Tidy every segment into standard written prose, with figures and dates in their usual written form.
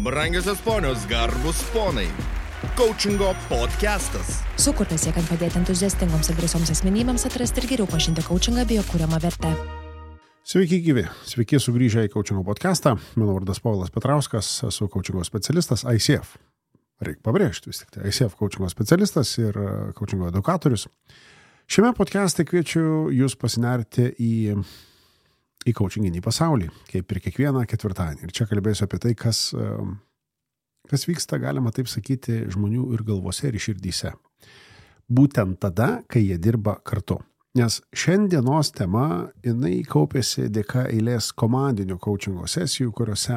Brangiosios ponios, garbus ponai. Coachingo podcastas. Sukurtas siekiant padėti entuziastingoms ir drąsioms asmenybėms atrasti ir geriau pažinti coachingą bei jo kuriamą vertę. Sveiki gyvi, sveiki sugrįžę į Coachingo podcastą. Mano vardas Povilas Petrauskas, esu coachingo specialistas ICF. Reikia pabrėžti vis tik tai. ICF coachingo specialistas ir coachingo edukatorius. Šiame podcast'e kviečiu jūs pasinerti į coachinginį pasaulį, kaip ir kiekvieną ketvirtadienį. Ir čia kalbėsiu apie tai, kas vyksta, galima taip sakyti, žmonių ir galvose ir širdyse. Būtent tada, kai jie dirba kartu. Nes šiandienos tema, jinai kaupėsi dėka eilės komandinio coachingo sesijų, kuriuose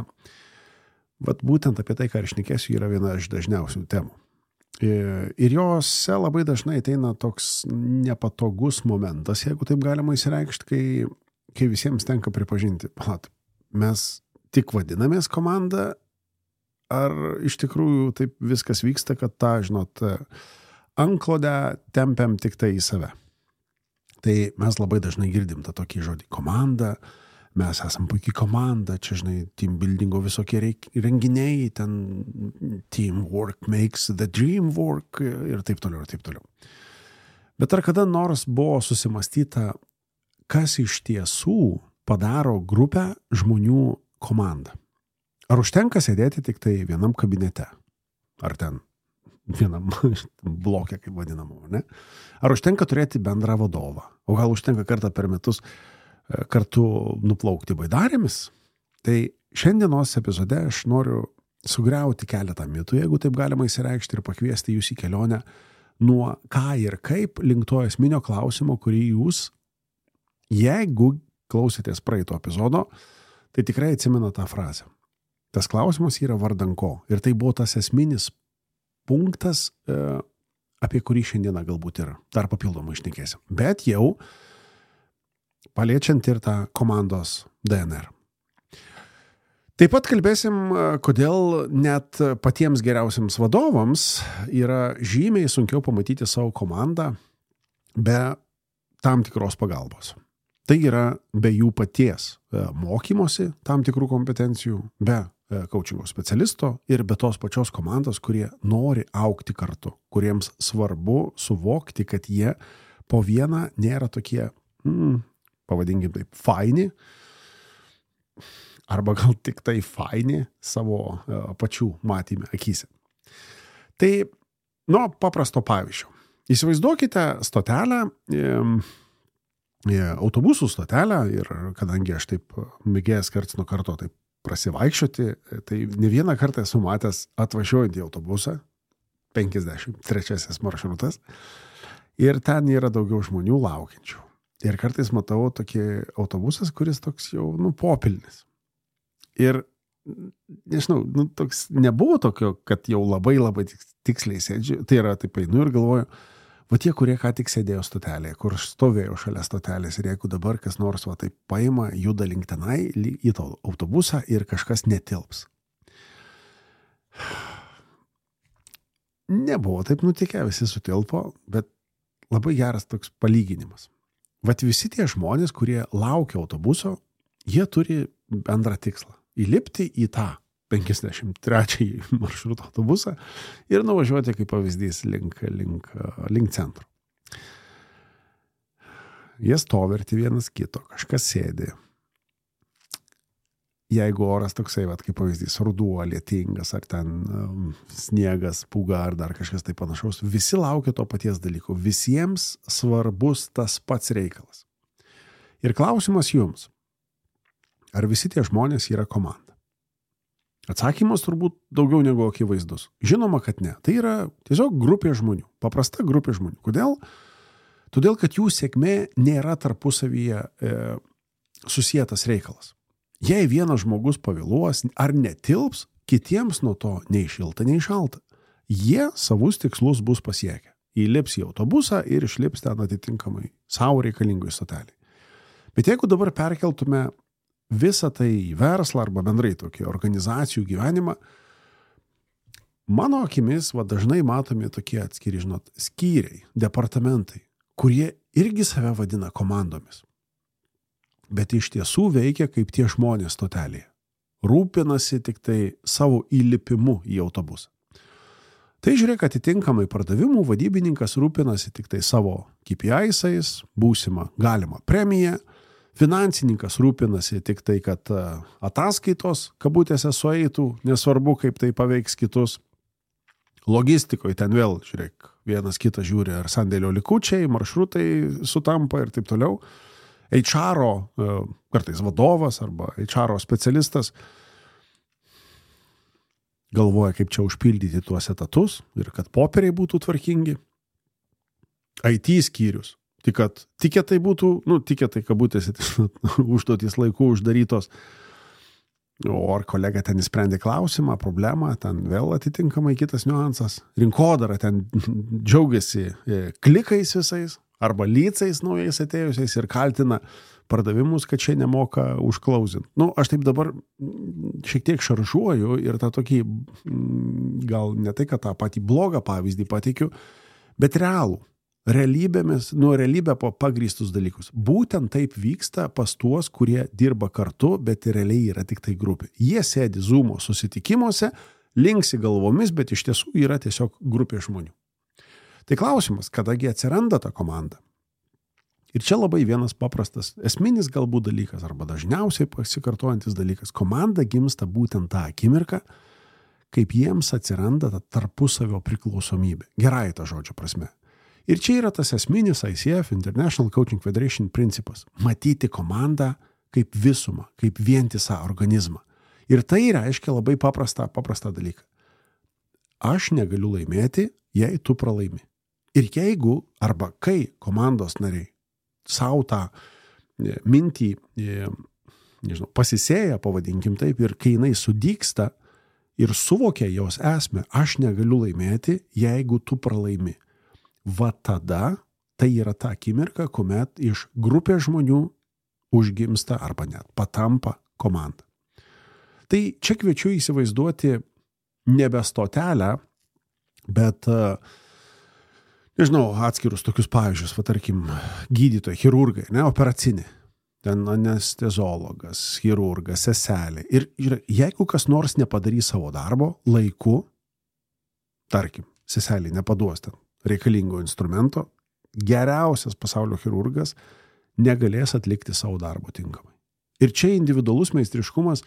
būtent apie tai, ką aš šnekėsiu, yra viena iš dažniausių temų. Ir jose labai dažnai ateina toks nepatogus momentas, jeigu taip galima įsireikšti, kai visiems tenka pripažinti, mes tik vadinamės komanda, ar iš tikrųjų taip viskas vyksta, kad tą, antklodę tempiam tik tai į save. Tai mes labai dažnai girdim tą tokį žodį komanda, mes esam puikiai komanda, čia, team buildingo visokie renginiai, ten teamwork makes the dream work ir taip toliau, ir taip toliau. Bet ar kada nors buvo susimastyta, kas iš tiesų padaro grupę žmonių komandą? Ar užtenka sėdėti tik tai vienam kabinete? Ar ten vienam bloke, kaip vadinamo, ne? Ar užtenka turėti bendrą vadovą? O gal užtenka kartą per metus kartu nuplaukti baidarėmis? Tai šiandienos epizode aš noriu sugriauti keletą mitų, jeigu taip galima įsireikšti, ir pakviesti jūs į kelionę nuo ką ir kaip link to esminio klausimo, kurį jūs, jeigu klausėtės praeito epizodo, tai tikrai atsimena tą frazę. Tas klausimas yra vardan ko. Ir tai buvo tas esminis punktas, apie kurį šiandieną galbūt ir dar papildomai šnekėsim. Bet jau paliečiant ir tą komandos DNR. Taip pat kalbėsim, kodėl net patiems geriausiams vadovams yra žymiai sunkiau pamatyti savo komandą be tam tikros pagalbos. Tai yra be jų paties mokymosi tam tikrų kompetencijų, be coachingo specialisto ir be tos pačios komandos, kurie nori augti kartu, kuriems svarbu suvokti, kad jie po vieną nėra tokie, pavadinkim taip, faini, arba gal tik tai faini savo pačių matyme akyse. Tai, paprasto pavyzdžio. Įsivaizduokite stotelę, autobusų stotelę, ir kadangi aš taip mėgėjęs karts nuo karto taip prasivaikščioti, tai ne vieną kartą esu matęs atvažiuojant į autobusą, 53 maršrutas, ir ten yra daugiau žmonių laukiančių. Ir kartais matau tokį autobusas, kuris toks jau, popilnis. Ir, nežinau, toks nebuvo tokio, kad jau labai tiksliai sėdžiu, tai yra taip einu ir galvoju, tie, kurie ką tik sėdėjo stotelėje, kur stovėjo šalia stotelės, ir jeigu dabar kas nors taip paima, juda link tenai į tą autobusą ir kažkas netilps. Nebuvo taip nutikę, visi sutilpo, bet labai geras toks palyginimas. Visi tie žmonės, kurie laukia autobuso, jie turi bendrą tikslą – įlipti į tą 53 maršruto autobusą ir nuvažiuoti kaip pavyzdys link centro. Jie stovi arti vienas kito, kažkas sėdi. Jeigu oras toksai, kaip pavyzdys, ruduo, lietingas, ar ten sniegas, pūga, ar dar kažkas tai panašaus, visi laukia to paties dalyko. Visiems svarbus tas pats reikalas. Ir klausimas jums, ar visi tie žmonės yra komanda? Atsakymas turbūt daugiau negu akivaizdus. Žinoma, kad ne. Tai yra tiesiog grupė žmonių. Paprasta grupė žmonių. Kodėl? Todėl, kad jų sėkmė nėra tarpusavyje susietas reikalas. Jei vienas žmogus pavėluos ar netilps, kitiems nuo to nei šilta, nei šalta. Jie savus tikslus bus pasiekę. Įlips į autobusą ir išlips ten atitinkamai savo reikalingoj stotelėje. Bet jeigu dabar perkeltume visą tai į verslą arba bendrai tokį organizacijų gyvenimą, mano akimis dažnai matomi tokie atskiri, skyriai, departamentai, kurie irgi save vadina komandomis. Bet iš tiesų veikia kaip tie žmonės stotelėje. rūpinasi tik tai savo įlipimu į autobusą. Tai žiūrėk, atitinkamai pardavimų vadybininkas rūpinasi tik tai savo KPI-sais, būsimą galimą premiją, finansininkas rūpinasi tik tai, kad ataskaitos kabutėse sueitų, nesvarbu, kaip tai paveiks kitus. Logistikoje ten vėl, žiūrėk, vienas kitas žiūri, ar sandėlio likučiai, maršrutai sutampa ir taip toliau. HR-o, kartais vadovas arba HR-o specialistas galvoja, kaip čia užpildyti tuos etatus ir kad popieriai būtų tvarkingi. IT skyrius, tiketai būtų, tiketai kabutėse, užduotys laiku uždarytos. O ar kolega ten įsprendė klausimą, problemą, ten vėl atitinkamai kitas niuansas. Rinkodara ten džiaugiasi klikais visais arba lycais naujais atėjusiais ir kaltina pardavimus, kad čia nemoka užklausinti. Aš taip dabar šiek tiek šaržuoju ir tą tokį, gal ne tai, kad tą patį blogą pavyzdį pateikiu, bet realybę pagrįstus dalykus. Būtent taip vyksta pas tuos, kurie dirba kartu, bet realiai yra tik tai grupė. Jie sėdi Zoomo susitikimuose, linksi galvomis, bet iš tiesų yra tiesiog grupė žmonių. Tai klausimas, kadagi atsiranda ta komanda? Ir čia labai vienas paprastas, esminis galbūt dalykas, arba dažniausiai pasikartojantis dalykas. Komanda gimsta būtent tą akimirką, kaip jiems atsiranda ta tarpusavio priklausomybė. Gerai ta žodžio prasme. Ir čia yra tas esminis ICF, International Coaching Federation principas. Matyti komandą kaip visumą, kaip vientisą organizmą. Ir tai reiškia labai paprastą dalyką. Aš negaliu laimėti, jei tu pralaimi. Ir jeigu, arba kai komandos nariai savo tą mintį, pasisėja, pavadinkim taip, ir kai jinai sudygsta ir suvokia jos esmę, aš negaliu laimėti, jeigu tu pralaimi. Va tada tai yra ta akimirka, kuomet iš grupės žmonių užgimsta arba net patampa komanda. Tai čia kviečiu įsivaizduoti nebe stotelę, bet atskirus tokius pavyzdžius, tarkim, gydytojai, chirurgai, operacinė, ten anesteziologas, chirurgas, seselė. Ir jeigu kas nors nepadarys savo darbo laiku, tarkim, seselė nepaduos ten reikalingo instrumento, geriausias pasaulio chirurgas negalės atlikti savo darbo tinkamai. Ir čia individualus meistriškumas,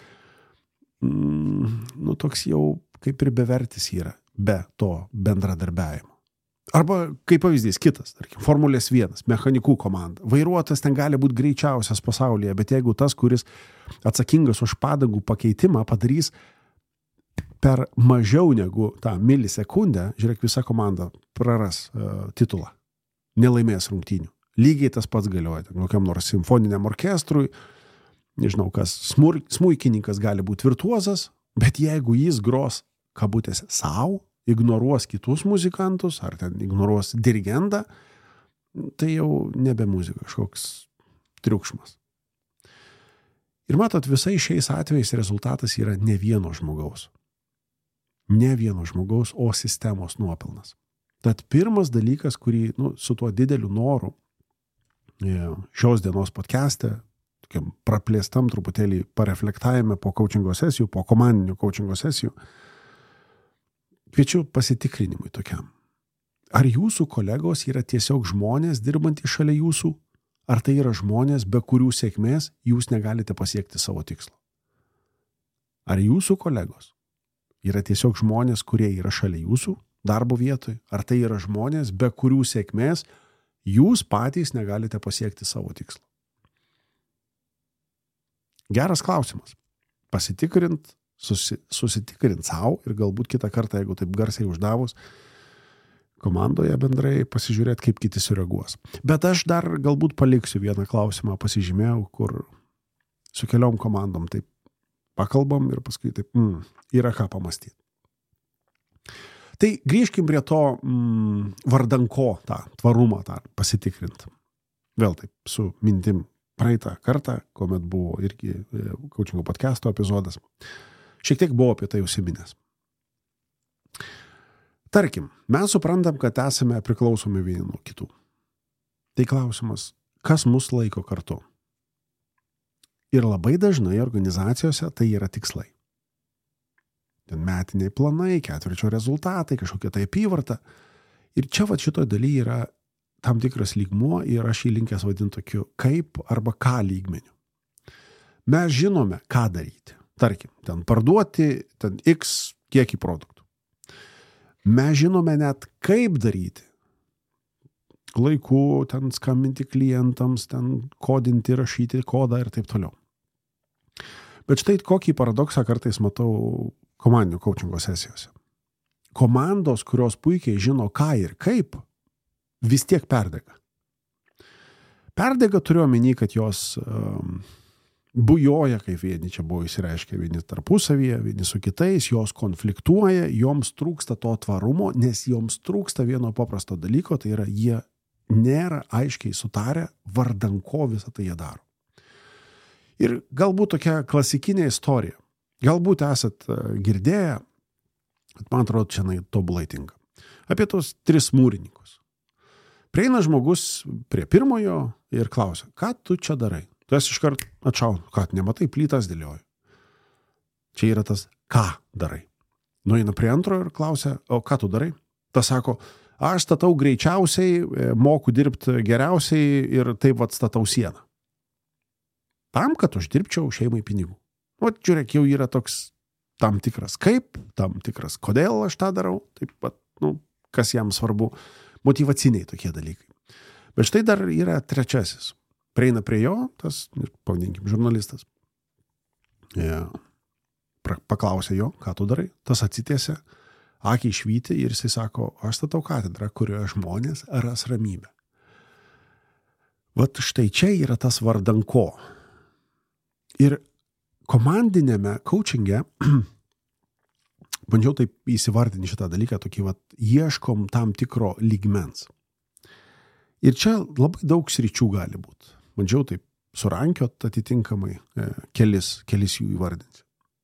toks jau kaip ir bevertis yra, be to bendradarbiavimo. Arba, kaip pavyzdys, kitas, tarkim, Formulės 1, mechanikų komanda. Vairuotojas ten gali būti greičiausias pasaulyje, bet jeigu tas, kuris atsakingas už padangų pakeitimą, padarys per mažiau negu tą milisekundę, žiūrėk, visa komanda praras titulą, nelaimės rungtynių. Lygiai tas pats galioja, kokiam nors simfoniniam orkestrui, nežinau kas, smuikininkas gali būti virtuozas, bet jeigu jis gros kabutėse savo, ignoruos kitus muzikantus, ar ten ignoruos dirigentą, tai jau nebe muzika, kažkoks triukšmas. Ir matot, visai šiais atvejais rezultatas yra ne vieno žmogaus. Ne vieno žmogaus, o sistemos nuopelnas. Tad pirmas dalykas, kurį su tuo dideliu noru šios dienos podcast'e, tokiam praplėstam truputėlį pareflektavime po coachingo sesijų, po komandinių coachingo sesijų, kviečiu pasitikrinimui tokiam. Ar jūsų kolegos yra tiesiog žmonės dirbantys šalia jūsų, ar tai yra žmonės, be kurių sėkmės jūs negalite pasiekti savo tikslo? Ar jūsų kolegos yra tiesiog žmonės, kurie yra šalia jūsų darbo vietoje, ar tai yra žmonės, be kurių sėkmės jūs patys negalite pasiekti savo tikslo? Geras klausimas. Pasitikrint, susitikrint savo ir galbūt kitą kartą, jeigu taip garsiai uždavus, komandoje bendrai pasižiūrėti, kaip kiti sureaguos. Bet aš dar galbūt paliksiu vieną klausimą, pasižymėjau, kur su keliom komandom taip pakalbam ir paskui taip, yra ką pamastyti. Tai grįžkim prie to vardan ko tą tvarumą tą pasitikrint. Vėl taip su mintim praeitą kartą, kuomet buvo irgi coachingo podcast'o epizodas. Šiek tiek buvo apie tai užsiminęs. Tarkim, mes suprantam, kad esame priklausomi vieni nuo kitų. Tai klausimas, kas mus laiko kartu? Ir labai dažnai organizacijose tai yra tikslai. Ten metiniai planai, ketvirčio rezultatai, kažkokia tai apyvarta. Ir čia šitoje dalyje yra tam tikras lygmuo ir aš jį linkęs vadinti tokiu kaip arba ką lygmeniu. Mes žinome, ką daryti. Tarkim, ten parduoti ten X kiekį produktų. Mes žinome net kaip daryti. Laiku ten skambinti klientams, ten kodinti, rašyti kodą ir taip toliau. Bet štai kokį paradoksą kartais matau komandinių coachingo sesijose. Komandos, kurios puikiai žino ką ir kaip, vis tiek perdega. Perdega turiu omeny, kad jos bujoja, kaip vieni čia buvo įsireiškę, vieni tarpusavyje, vieni su kitais, jos konfliktuoja, joms trūksta to tvarumo, nes joms trūksta vieno paprasto dalyko, tai yra jie nėra aiškiai sutarę, vardan ko visą tai jie daro. Ir galbūt tokia klasikinė istorija. Galbūt esat girdėję, man atrodo, čia tobulai tinka. Apie tos 3 mūrininkus. Prieina žmogus prie pirmojo ir klausia, ką tu čia darai? Tu esi iškart atšaunu, kad nematai, plytas dėlioju. Čia yra tas, ką darai. Nueina prie antrojo ir klausia, o ką tu darai? Tas sako, aš statau greičiausiai, moku dirbti geriausiai ir taip statau sieną. Tam, kad uždirbčiau šeimai pinigų. Žiūrėk, jau yra toks tam tikras kaip, tam tikras kodėl aš tą darau, taip pat, kas jam svarbu, motyvaciniai tokie dalykai. Bet štai dar yra trečiasis. Prieina prie jo, tas, pavadinkim, žurnalistas. Paklausė jo, ką tu darai, tas atsitiesia, akį išvyti ir jisai sako, aš statau katedrą, kurioje žmonės ras ramybę. Vat štai čia yra tas vardan ko. Ir komandinėme coachinge bandžiau taip įsivardinti šitą dalyką, tokį ieškom tam tikro lygmens. Ir čia labai daug sričių gali būti. Bandžiau taip surankiot atitinkamai kelis jų įvardinti.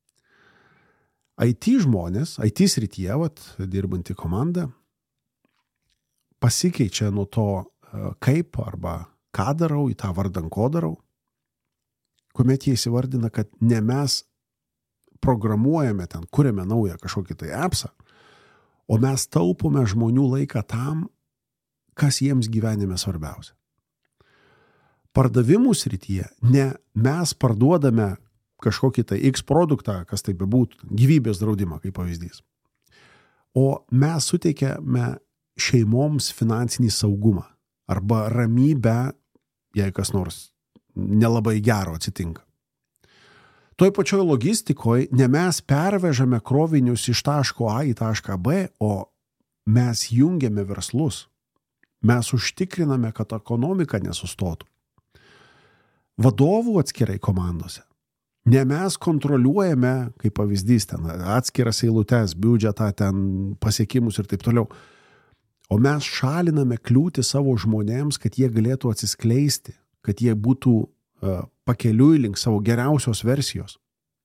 IT žmonės, IT srityje, dirbanti komanda, pasikeičia nuo to kaip arba ką darau į tą vardan ko darau, kuomet jie įsivardina, kad ne mes programuojame ten, kuriame naują kažkokį tai appsą, o mes taupome žmonių laiką tam, kas jiems gyvenime svarbiausia. Pardavimų srityje ne mes parduodame kažkokį tai X produktą, kas tai bebūtų, gyvybės draudimą kaip pavyzdys, o mes suteikiame šeimoms finansinį saugumą arba ramybę, jei kas nors nelabai gero atsitinka. Toj pačioj logistikoje ne mes pervežame krovinius iš taško A į tašką B, o mes jungiame verslus. Mes užtikriname, kad ekonomika nesustotų. Vadovų atskirai komandose. Ne mes kontroliuojame, kaip pavyzdys, ten atskiras eilutes, biudžetą, ten pasiekimus ir taip toliau. O mes šaliname kliūtį savo žmonėms, kad jie galėtų atsiskleisti, kad jie būtų pakeliui link savo geriausios versijos.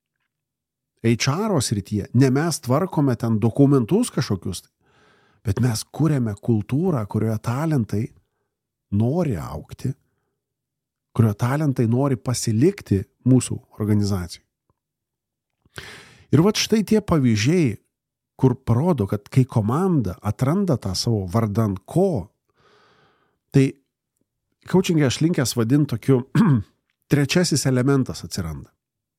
HR srityje ne mes tvarkome ten dokumentus kažkokius, bet mes kuriame kultūrą, kurioje talentai nori augti, kurioje talentai nori pasilikti mūsų organizacijai. Ir štai tie pavyzdžiai, kur parodo, kad kai komanda atranda tą savo vardan ko, tai coaching'e aš linkęs vadinti tokiu trečiasis elementas atsiranda.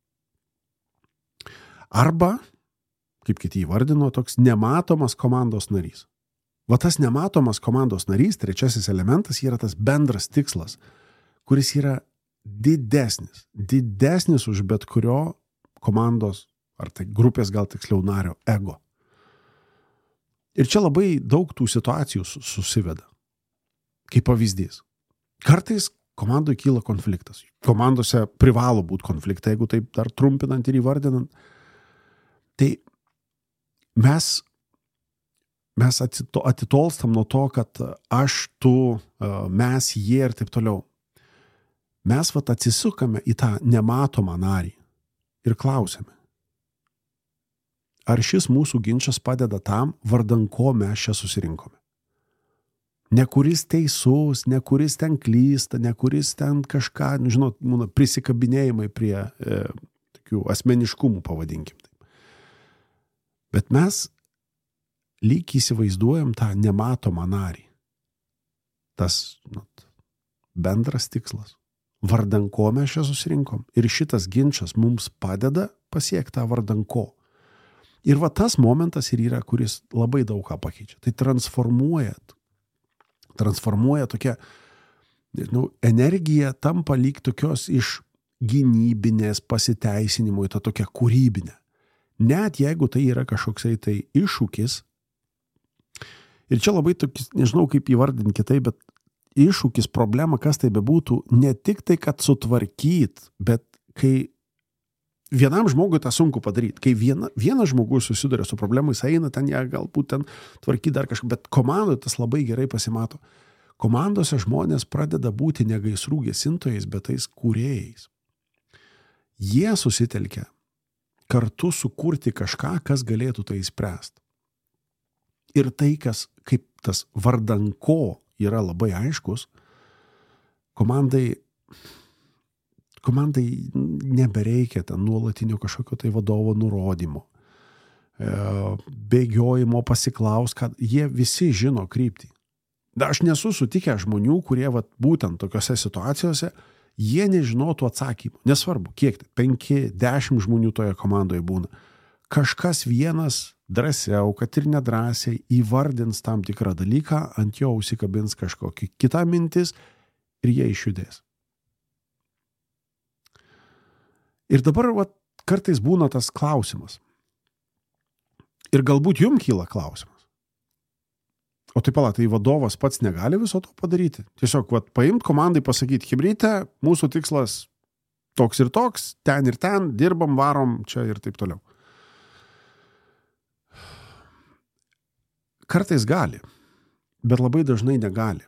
Arba, kaip kiti įvardino, toks nematomas komandos narys. Tas nematomas komandos narys, trečiasis elementas, yra tas bendras tikslas, kuris yra didesnis už bet kurio komandos, ar tai grupės gal tiksliau nario ego. Ir čia labai daug tų situacijų susiveda. Kaip pavyzdys. Kartais komandoje kyla konfliktas. Komandose privalo būti konfliktai, jeigu taip dar trumpinant ir įvardinant. Tai mes atitolstam nuo to, kad aš, tu, mes, jie ir taip toliau. Mes atsisukame į tą nematomą narį ir klausiame, ar šis mūsų ginčas padeda tam, vardan ko mes čia susirinkome. Ne kuris teisus, ne kuris ten klysta, ne kuris ten kažką, žinot, prisikabinėjimai prie tokių asmeniškumų, pavadinkim. Bet mes lyg įsivaizduojam tą nematomą narį. Tas bendras tikslas. Vardan ko mes čia susirinkom. Ir šitas ginčas mums padeda pasiekti tą vardan ko. Ir va tas momentas ir yra, kuris labai daug ką pakeičia. Tai transformuoja tokia, nežinau, energija tampa lyg tokios iš gynybinės pasiteisinimo į tą tokią kūrybinę. Net jeigu tai yra kažkoksai tai iššūkis, ir čia labai tokis, nežinau kaip įvardinti kitaip, bet iššūkis, problema, kas tai bebūtų, ne tik tai, kad sutvarkyt, bet kai vienam žmogui tą sunku padaryti, kai vienas žmogus susiduria su problema, jis eina ten, galbūt ten tvarkyti dar kažką, bet komandoje tas labai gerai pasimato. Komandose žmonės pradeda būti ne gaisrų gesintojais, bet tais kūrėjais. Jie susitelkia kartu sukurti kažką, kas galėtų tai spręsti. Ir tai, kas kaip tas vardan ko yra labai aiškus, komandai nebereikia ten nuolatinio kažkokio tai vadovo nurodymo, bėgiojimo pasiklaus, kad jie visi žino kryptį. Aš nesu sutikęs žmonių, kurie būtent tokiose situacijose, jie nežinotų atsakymų. Nesvarbu, kiek, 5-10 žmonių toje komandoje būna. Kažkas vienas drąsiau, kad ir nedrąsiai įvardins tam tikrą dalyką, ant jo užsikabins kažkokį kitą mintis ir jie išjudės. Ir dabar kartais būna tas klausimas. Ir galbūt jums kyla klausimas. O tai tai vadovas pats negali viso to padaryti. Tiesiog paimt komandai, pasakyti, chebryte, mūsų tikslas toks ir toks, ten ir ten, dirbam, varom, čia ir taip toliau. Kartais gali, bet labai dažnai negali.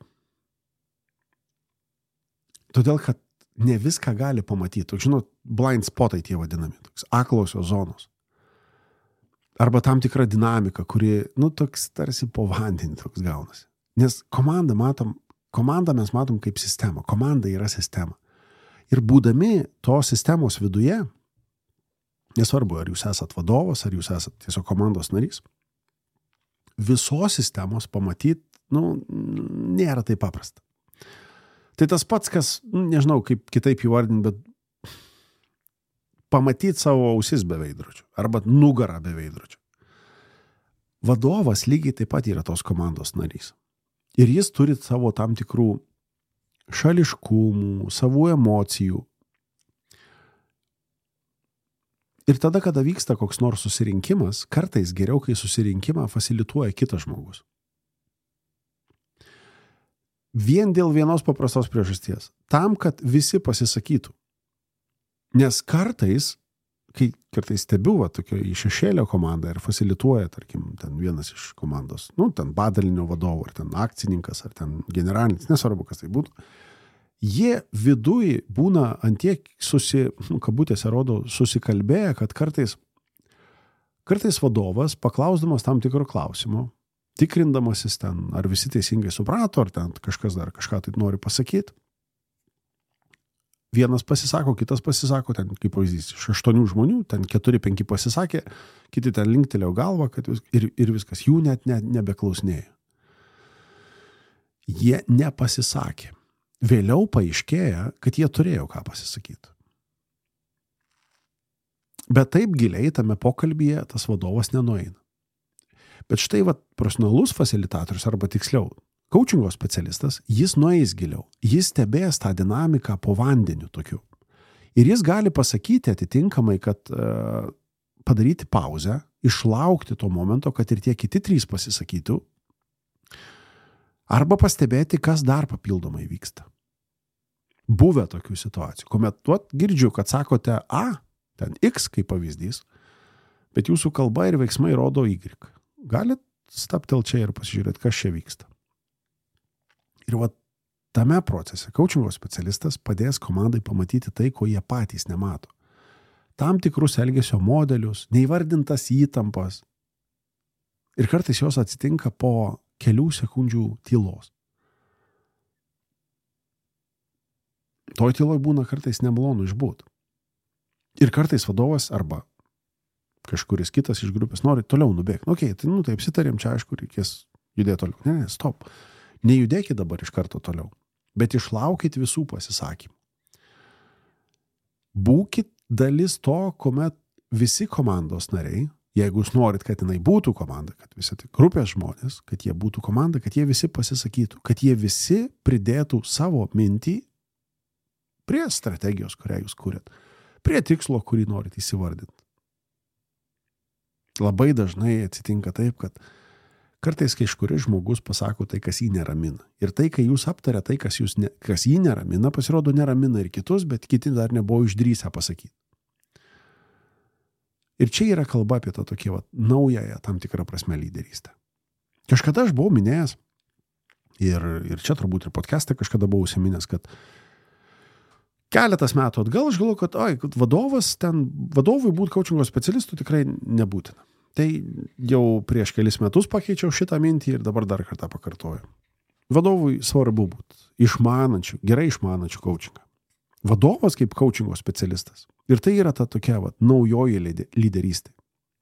Todėl, kad ne viską gali pamatyti. Žinot, blind spotai tie vadinami, toks aklosios zonos. Arba tam tikra dinamika, kuri, toks tarsi po vandenį toks gaunasi. Nes komandą mes matom kaip sistemą. Komanda yra sistema. Ir būdami tos sistemos viduje, nesvarbu, ar jūs esat vadovas, ar jūs esat tiesiog komandos narys, visos sistemos pamatyti, nėra taip paprasta. Tai tas pats, kas, nežinau, kaip kitaip įvardinti, bet pamatyti savo ausis be veidrodžių, arba nugarą be veidrodžių. Vadovas lygiai taip pat yra tos komandos narys. Ir jis turi savo tam tikrų šališkumų, savų emocijų. Ir tada, kada vyksta koks nors susirinkimas, kartais geriau, kai susirinkimą fasilituoja kitas žmogus. Vien dėl vienos paprastos priežasties. Tam, kad visi pasisakytų. Nes kartais stebiu tokio į šešėlio komandą ir fasilituoja, tarkim, ten vienas iš komandos, ten padalinio vadovo, ar ten akcininkas, ar ten generalinis, nesvarbu, kas tai būtų. Jie viduj būna antiek kabutėse rodo, susikalbėję, kad kartais vadovas, paklausdamas tam tikro klausimo, tikrindamasis ten, ar visi teisingai suprato, ar ten kažkas dar kažką tai nori pasakyti, vienas pasisako, kitas pasisako, ten kaip pavyzdys, iš 8 žmonių, ten 4-5 pasisakė, kiti ten linktelėjo galvą, kad ir viskas, jų net nebeklausinėjo. Jie nepasisakė. Vėliau paaiškėja, kad jie turėjo ką pasisakyti. Bet taip giliai tame pokalbyje tas vadovas nenueina. Bet štai profesionalus fasilitatorius, arba tiksliau, coachingo specialistas, jis nueis giliau. Jis stebės tą dinamiką po vandeniu tokiu. Ir jis gali pasakyti atitinkamai, kad padaryti pauzę, išlaukti to momento, kad ir tie kiti 3 pasisakytų, arba pastebėti, kas dar papildomai vyksta. Buvę tokių situacijų, kuomet girdžiu, kad sakote A, ten X kaip pavyzdys, bet jūsų kalba ir veiksmai rodo Y. Galit staptelt čia ir pasižiūrėti, kas čia vyksta. Ir tame procese coachingo specialistas padės komandai pamatyti tai, ko jie patys nemato. Tam tikrus elgesio modelius, neįvardintas įtampas. Ir kartais jos atsitinka po kelių sekundžių tylos. toj tyloj būna kartais nemalonu išbūt. Ir kartais vadovas arba kažkuris kitas iš grupės nori toliau nubėgti. Tai tai apsitarėm, čia aišku, reikės judėti toliau. Ne, stop. Nejudėkit dabar iš karto toliau, bet išlaukit visų pasisakymų. Būkit dalis to, kuomet visi komandos nariai, jeigu jūs norit, kad jinai būtų komanda, kad visi tai grupės žmonės, kad jie būtų komanda, kad jie visi pasisakytų, kad jie visi pridėtų savo mintį prie strategijos, kurią jūs kuriat, prie tikslo, kurį norit įsivardinti. Labai dažnai atsitinka taip, kad kartais kažkuris žmogus pasako tai, kas jį neramina. Ir tai, kai jūs aptarė tai, kas jį neramina, pasirodo neramina ir kitus, bet kiti dar nebuvo išdrįsę pasakyti. Ir čia yra kalba apie tą tokį naująją tam tikrą prasme lyderystę. Kažkada aš buvau minėjęs, ir čia turbūt ir podcast'e kažkada buvau užsiminęs, kad keletas metų atgal aš galvoju, kad vadovui būti coachingo specialistu tikrai nebūtina. Tai jau prieš kelis metus pakeičiau šitą mintį ir dabar dar kartą pakartoju. Vadovui svarbu būti gerai išmanančių coachingą. Vadovas kaip coachingo specialistas. Ir tai yra ta tokia naujoji lyderystė.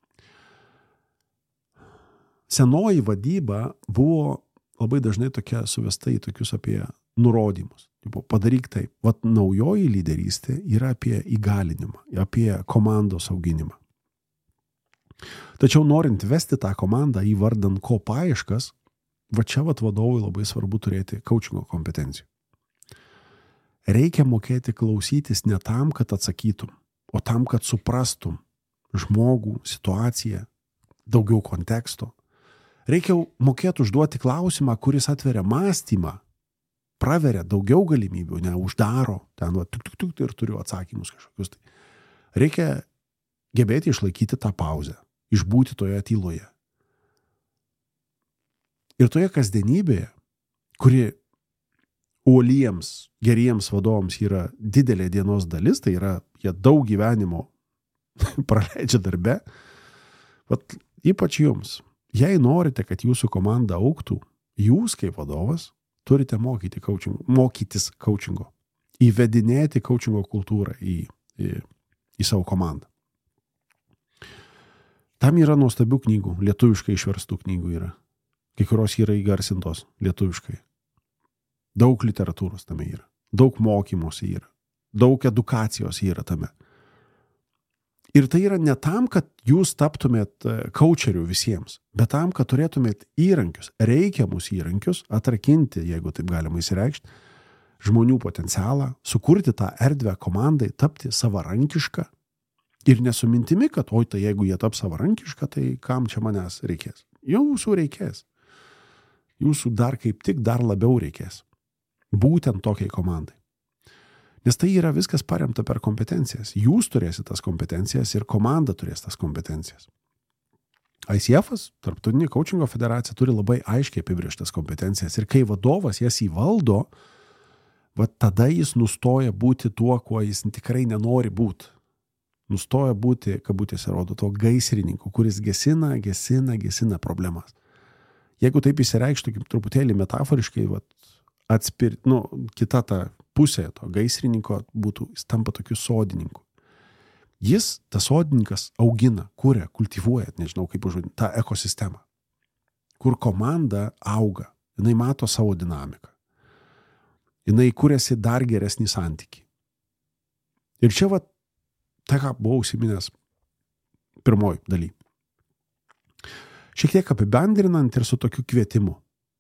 Senoji vadyba buvo labai dažnai tokia suvesta į tokius apie nurodymus. Padaryk taip. Naujoji lyderystė yra apie įgalinimą, apie komandos auginimą. Tačiau norint vesti tą komandą įvardant ko paieškas, čia vadovui labai svarbu turėti coachingo kompetencijų. Reikia mokėti klausytis ne tam, kad atsakytum, o tam, kad suprastum žmogų, situaciją, daugiau konteksto. Reikia mokėti užduoti klausimą, kuris atveria mąstymą, praveria daugiau galimybių, ne uždaro, ir turiu atsakymus kažkokius. Reikia gebėti išlaikyti tą pauzę, išbūti toje tyloje. Ir toje kasdienybėje, kuri uoliems, geriems vadovams yra didelė dienos dalis, tai yra, jie daug gyvenimo praleidžia darbe, ypač jums. Jei norite, kad jūsų komanda augtų, jūs kaip vadovas turite mokytis coachingo, įvedinėti coachingo kultūrą į savo komandą. Tam yra nuostabių knygų, lietuviškai išverstų knygų yra. Kai kurios yra įgarsintos lietuviškai. Daug literatūros tame yra, daug mokymosi yra, daug edukacijos yra tame. Ir tai yra ne tam, kad jūs taptumėt coacherių visiems, bet tam, kad turėtumėt įrankius, reikiamus įrankius, atrakinti, jeigu taip galima įsireikšti, žmonių potencialą, sukurti tą erdvę komandai, tapti savarankišką ir nesumintimi, kad tai jeigu jie taps savarankišką, tai kam čia manęs reikės? Jūsų reikės. Jūsų dar kaip tik dar labiau reikės. Būtent tokiai komandai. Nes tai yra viskas paremta per kompetencijas. Jūs turėsite tas kompetencijas ir komanda turės tas kompetencijas. ICF-as, Tarptautinė coachingo federacija, turi labai aiškiai apibrėžtas kompetencijas ir kai vadovas jas įvaldo, tada jis nustoja būti tuo, kuo jis tikrai nenori būti. Nustoja būti, kabutėse rodo, to gaisrininku, kuris gesina problemas. Jeigu taip įsireikštų truputėlį metaforiškai, kita ta pusė to gaisrininko jis tampa tokiu sodininku. Jis, tas sodininkas, augina, kuria, kultivuoja, nežinau kaip užvadinti, tą ekosistemą, kur komanda auga, jinai mato savo dinamiką, jinai kuriasi dar geresnį santykį. Ir čia ką buvau užsiminęs pirmoj daly. Šiek tiek apibendrinant ir su tokiu kvietimu.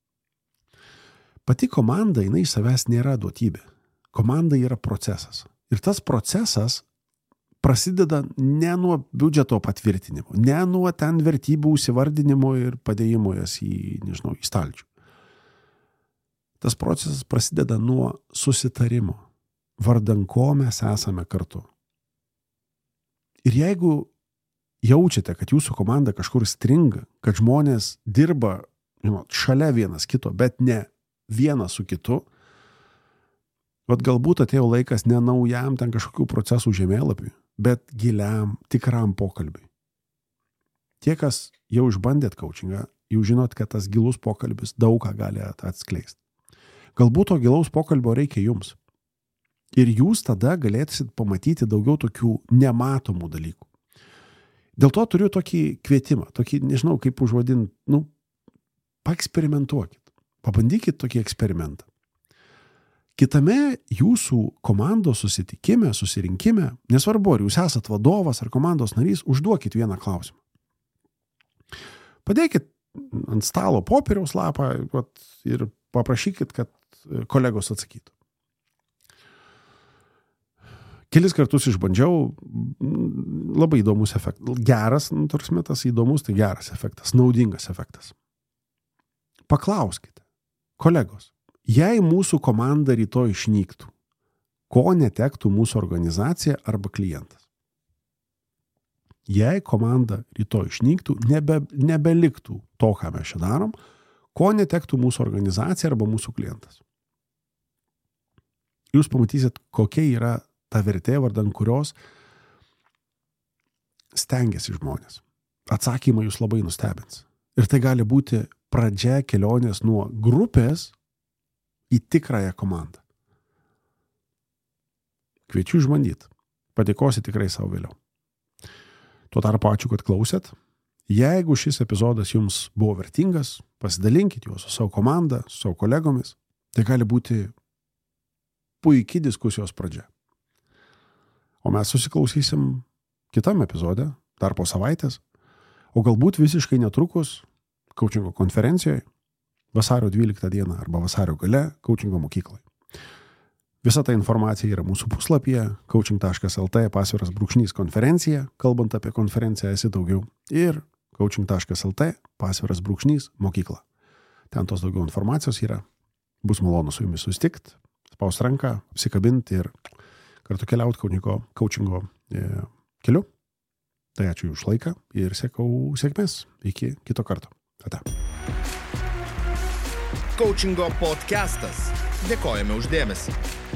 Pati komanda, jinai savęs nėra duotybė. Komanda yra procesas. Ir tas procesas prasideda ne nuo biudžeto patvirtinimo, ne nuo ten vertybių įsivardinimo ir padėjimo jas į stalčių. Tas procesas prasideda nuo susitarimo, vardan ko mes esame kartu. Ir jeigu jaučiate, kad jūsų komanda kažkur stringa, kad žmonės dirba šalia vienas kito, bet ne vienas su kitu, galbūt atėjo laikas ne naujam ten kažkokių procesų žemėlapiui, bet giliam, tikram pokalbiui. Tie, kas jau išbandėt coachingą, jau žinot, kad tas gilus pokalbis daug ką gali atskleisti. Galbūt to gilaus pokalbio reikia jums. Ir jūs tada galėsit pamatyti daugiau tokių nematomų dalykų. Dėl to turiu tokį kvietimą, tokį, nežinau kaip užvadinti, paeksperimentuokit, pabandykit tokį eksperimentą. Kitame jūsų komandos susitikime, susirinkime, nesvarbu, ar jūs esat vadovas ar komandos narys, užduokit vieną klausimą. Padėkit ant stalo popieriaus lapą ir paprašykit, kad kolegos atsakytų. Kelis kartus išbandžiau, labai įdomus efektas. Geras, tas įdomus, tai geras efektas, naudingas efektas. Paklauskite, kolegos, jei mūsų komanda rytoj išnyktų, ko netektų mūsų organizacija arba klientas? Jei komanda rytoj išnyktų, nebeliktų to, ką mes čia darom, ko netektų mūsų organizacija arba mūsų klientas? Jūs pamatysit, kokia yra ta vertė, vardan kurios stengiasi žmonės. Atsakymai jūs labai nustebins. Ir tai gali būti pradžia kelionės nuo grupės į tikrąją komandą. Kviečiu išbandyti. Padėkosi tikrai savo vėliau. Tuo tarpu ačiū, kad klausėt. Jeigu šis epizodas jums buvo vertingas, pasidalinkit juos su savo komanda, su savo kolegomis. Tai gali būti puikiai diskusijos pradžia. O mes susiklausysim kitam epizode, dar po savaitės, o galbūt visiškai netrukus coachingo konferencijoje, vasario 12 dieną arba vasario gale coachingo mokykloje. Visa ta informacija yra mūsų puslapyje coaching.lt/konferencija, kalbant apie konferenciją esi daugiau, ir coaching.lt/mokykla. Ten tos daugiau informacijos yra. Bus malonu su jumis susitikti, spaust ranką, apsikabinti ir kartu keliauti coachingo keliu. Tai ačiū už laiką ir sekau sėkmės. Iki kito karto. Ate. Coachingo podcastas. Dėkojame už dėmesį.